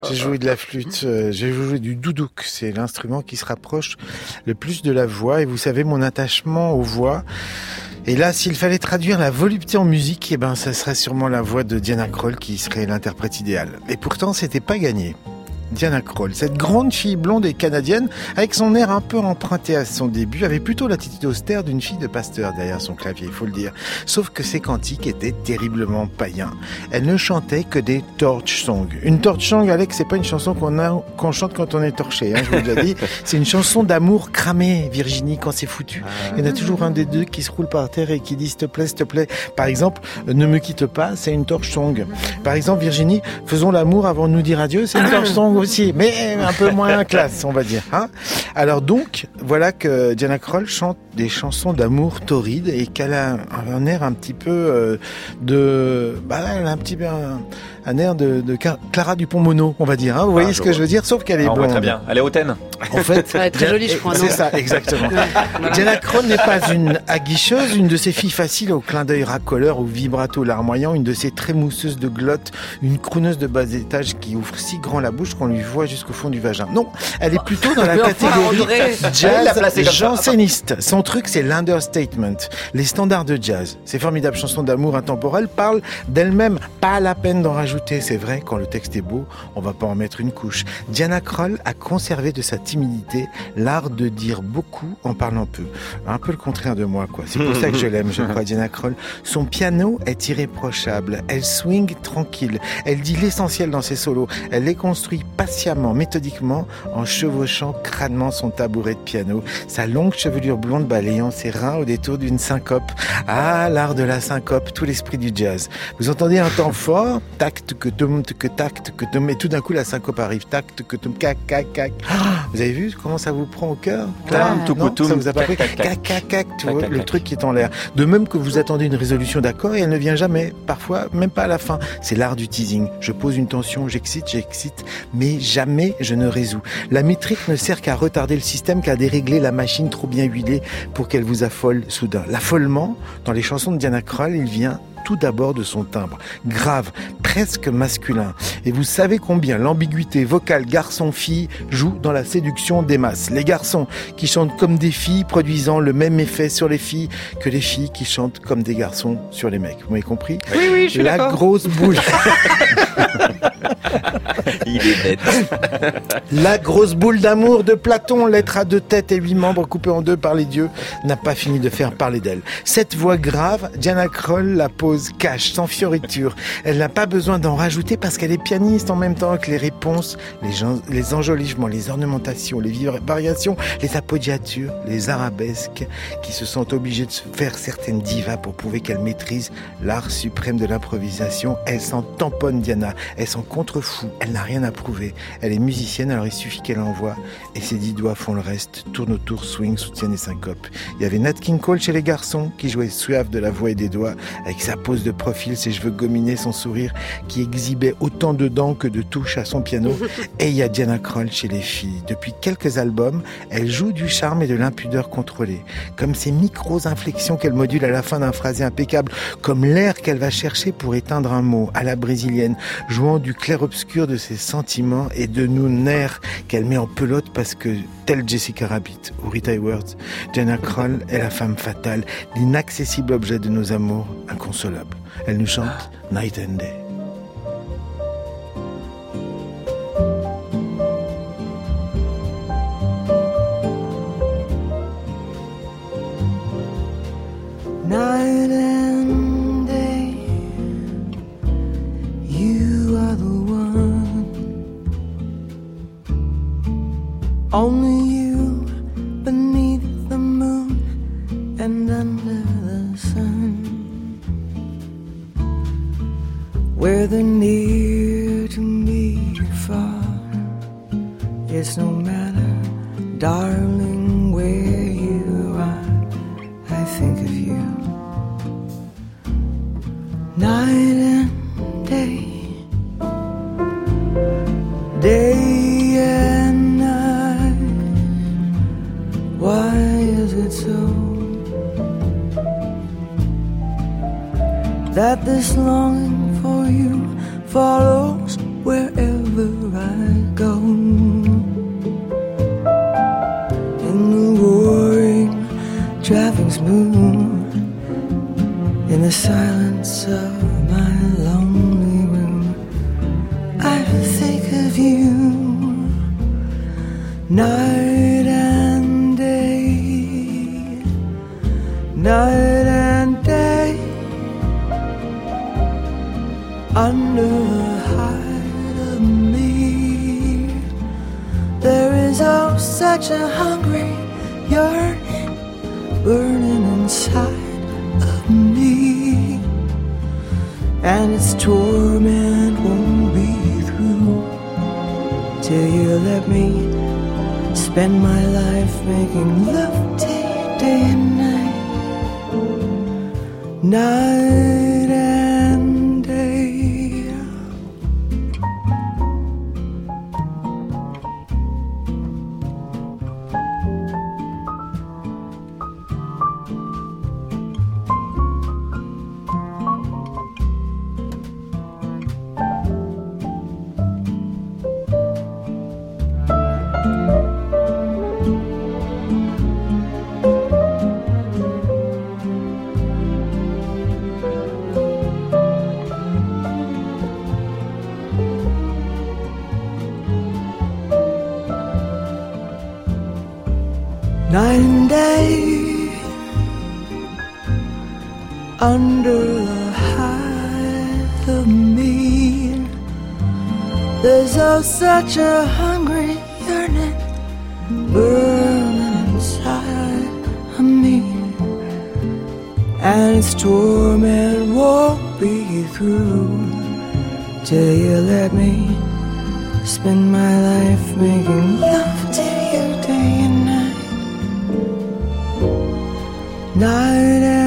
J'ai joué de la flûte, j'ai joué du doudouk, c'est l'instrument qui se rapproche le plus de la voix, et vous savez mon attachement aux voix. Et là, s'il fallait traduire la volupté en musique, ça serait sûrement la voix de Diana Krall qui serait l'interprète idéale. Et pourtant, c'était pas gagné. Diana Krall, cette grande fille blonde et canadienne, avec son air un peu emprunté à son début, avait plutôt l'attitude austère d'une fille de pasteur derrière son clavier, il faut le dire. Sauf que ses cantiques étaient terriblement païens. Elle ne chantait que des torch songs. Une torch song, Alex, c'est pas une chanson qu'on chante quand on est torché, je vous l'ai déjà dit. C'est une chanson d'amour cramée, Virginie, quand c'est foutu. Il y en a toujours un des deux qui se roule par terre et qui dit s'il te plaît. Par exemple, ne me quitte pas, c'est une torch song. Par exemple, Virginie, faisons l'amour avant de nous dire adieu, c'est une torch song aussi, mais un peu moins classe, on va dire. Alors donc, voilà que Diana Krall chante des chansons d'amour torrides et qu'elle a un air un petit peu elle a un petit peu un air de Clara Dupont-Mono, on va dire. Vous voyez ce que je veux dire, sauf qu'elle est blonde. On voit très bien. Elle est hautaine. En fait, elle est très jolie, je crois. C'est ça, exactement. Diana Krall n'est pas une aguicheuse, une de ces filles faciles au clin d'œil racoleur, au vibrato larmoyant, une de ces très mousseuses de glotte, une crooneuse de bas étage qui ouvre si grand la bouche qu'on lui voit jusqu'au fond du vagin. Non, elle est plutôt dans la catégorie jazz janséniste. Son truc, c'est l'understatement, les standards de jazz. Ces formidables chansons d'amour intemporelles parlent d'elles-mêmes. Pas la peine d'en rajouter, c'est vrai, quand le texte est beau, on va pas en mettre une couche. Diana Krall a conservé de sa timidité l'art de dire beaucoup en parlant peu. Un peu le contraire de moi, quoi. C'est pour ça que je l'aime, je crois, Diana Krall. Son piano est irréprochable. Elle swing tranquille. Elle dit l'essentiel dans ses solos. Elle les construit patiemment, méthodiquement, en chevauchant crânement son tabouret de piano. Sa longue chevelure blonde balayant ses reins au détour d'une syncope. Ah, l'art de la syncope, tout l'esprit du jazz. Vous entendez un temps fort, tac, que tum, que tac, que tum, et tout d'un coup la syncope arrive, tac, que tum, cac, cac, cac. Vous avez vu comment ça vous prend au cœur? Ça vous a pas pris? Cac, cac, cac, le truc qui est en l'air. De même que vous attendez une résolution d'accord et elle ne vient jamais. Parfois, même pas à la fin. C'est l'art du teasing. Je pose une tension, j'excite, mais jamais je ne résous. La métrique ne sert qu'à retarder le système, qu'à dérégler la machine trop bien huilée pour qu'elle vous affole soudain. L'affolement, dans les chansons de Diana Krall, il vient tout d'abord de son timbre, grave, presque masculin. Et vous savez combien l'ambiguïté vocale garçon-fille joue dans la séduction des masses. Les garçons qui chantent comme des filles, produisant le même effet sur les filles que les filles qui chantent comme des garçons sur les mecs. Vous m'avez compris? Oui, je suis d'accord. La grosse boule. Il est bête. La grosse boule d'amour de Platon, l'être à 2 têtes et 8 membres coupés en 2 par les dieux, n'a pas fini de faire parler d'elle. Cette voix grave, Diana Krall la pose cash, sans fioriture. Elle n'a pas besoin d'en rajouter parce qu'elle est pianiste en même temps que les réponses, les enjolivements, les ornementations, les variations, les appoggiatures, les arabesques qui se sentent obligées de faire certaines divas pour prouver qu'elle maîtrise l'art suprême de l'improvisation. Elle s'en tamponne, Diana. Elle s'en contrefout. Elle n'a rien à prouver. Elle est musicienne, alors il suffit qu'elle envoie et ses 10 doigts font le reste. Tourne autour, swing, soutiennent et syncope. Il y avait Nat King Cole chez les garçons qui jouait suave de la voix et des doigts avec sa pose de profil, ses cheveux gominés, son sourire qui exhibait autant de dents que de touches à son piano. Et il y a Diana Krall chez les filles. Depuis quelques albums, elle joue du charme et de l'impudeur contrôlée. Comme ces micro-inflexions qu'elle module à la fin d'un phrasé impeccable, comme l'air qu'elle va chercher pour éteindre un mot à la brésilienne, jouant du clair-obscur de ses sentiments et de nos nerfs qu'elle met en pelote parce que, telle Jessica Rabbit ou Rita Hayworth, Diana Krall est la femme fatale, l'inaccessible objet de nos amours inconsolables. Elle nous chante Night and Day. Night and day, you are the one. Only you beneath the moon and under the sun. Where the near to me far, it's no matter, darling, where you are, I think of you. Night and day, day and night. Why is it so that this longing for you follows wherever wherever I go. In the roaring traffic's smooth, in the silence of my lonely room, I think of you night and day, night and day. Under the hide of me, there is oh such a hungry yearning burning inside of me, and its torment won't be through till you let me spend my life making love to you day and night, night and day. Night and day, under the hide of me, there's oh such a hungry yearning burning inside of me, and its torment won't be through till you let me spend my life making love to you day and night, night and